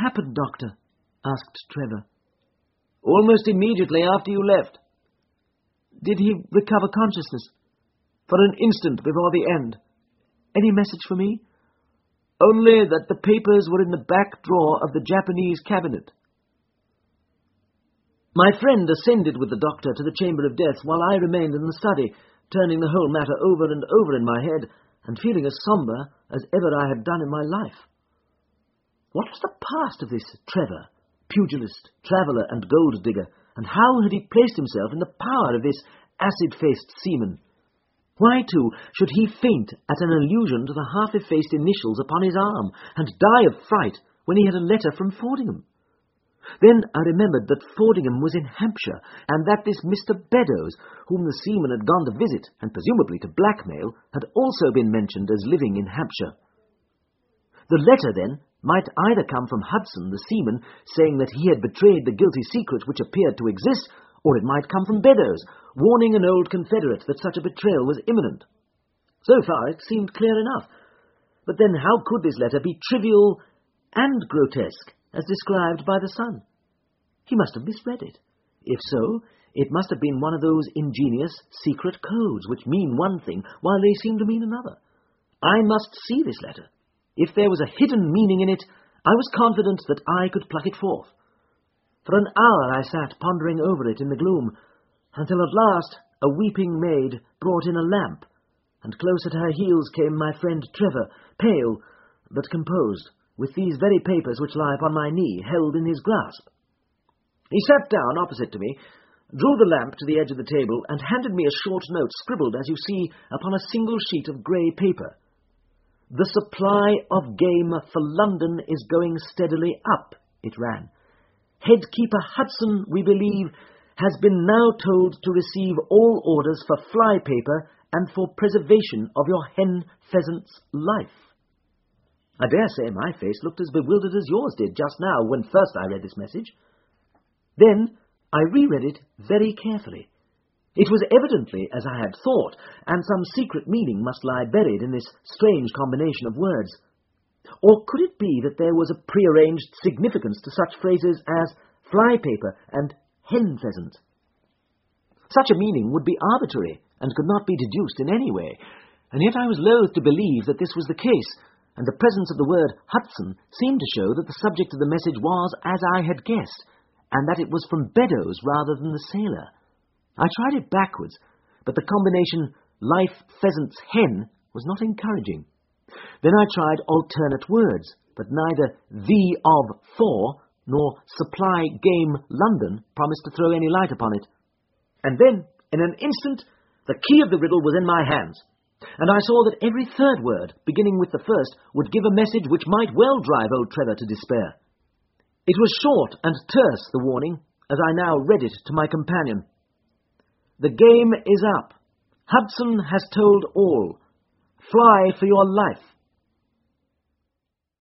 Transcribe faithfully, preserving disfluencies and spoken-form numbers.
happened, Doctor?" asked Trevor. "Almost immediately after you left." "Did he recover consciousness?" "For an instant before the end." "Any message for me?" "Only that the papers were in the back drawer of the Japanese cabinet." My friend ascended with the doctor to the chamber of death, while I remained in the study, turning the whole matter over and over in my head, and feeling as sombre as ever I had done in my life. What was the past of this Trevor, pugilist, traveller, and gold-digger, and how had he placed himself in the power of this acid-faced seaman? Why, too, should he faint at an allusion to the half-effaced initials upon his arm, and die of fright when he had a letter from Fordingham? Then I remembered that Fordingham was in Hampshire, and that this Mister Beddoes, whom the seaman had gone to visit, and presumably to blackmail, had also been mentioned as living in Hampshire. The letter, then, might either come from Hudson, the seaman, saying that he had betrayed the guilty secret which appeared to exist, or it might come from Beddoes, warning an old confederate that such a betrayal was imminent. So far it seemed clear enough. But then how could this letter be trivial and grotesque, as described by the Sun? He must have misread it. If so, it must have been one of those ingenious secret codes which mean one thing while they seem to mean another. I must see this letter. If there was a hidden meaning in it, I was confident that I could pluck it forth. For an hour I sat pondering over it in the gloom, until at last a weeping maid brought in a lamp, and close at her heels came my friend Trevor, pale but composed, with these very papers which lie upon my knee, held in his grasp. He sat down opposite to me, drew the lamp to the edge of the table, and handed me a short note scribbled, as you see, upon a single sheet of grey paper. "The supply of game for London is going steadily up," it ran. "Headkeeper Hudson, we believe, has been now told to receive all orders for fly paper and for preservation of your hen pheasant's life." I dare say my face looked as bewildered as yours did just now when first I read this message. Then I reread it very carefully. It was evidently as I had thought, and some secret meaning must lie buried in this strange combination of words. Or could it be that there was a prearranged significance to such phrases as fly-paper and hen-pheasant? Such a meaning would be arbitrary and could not be deduced in any way, and yet I was loath to believe that this was the case, and the presence of the word Hudson seemed to show that the subject of the message was as I had guessed, and that it was from Beddoes rather than the sailor. I tried it backwards, but the combination life pheasant's hen was not encouraging. Then I tried alternate words, but neither the of for nor supply game London promised to throw any light upon it. And then, in an instant, the key of the riddle was in my hands, and I saw that every third word, beginning with the first, would give a message which might well drive old Trevor to despair. It was short and terse, the warning, as I now read it to my companion. "The game is up. Hudson has told all. Fly for your life.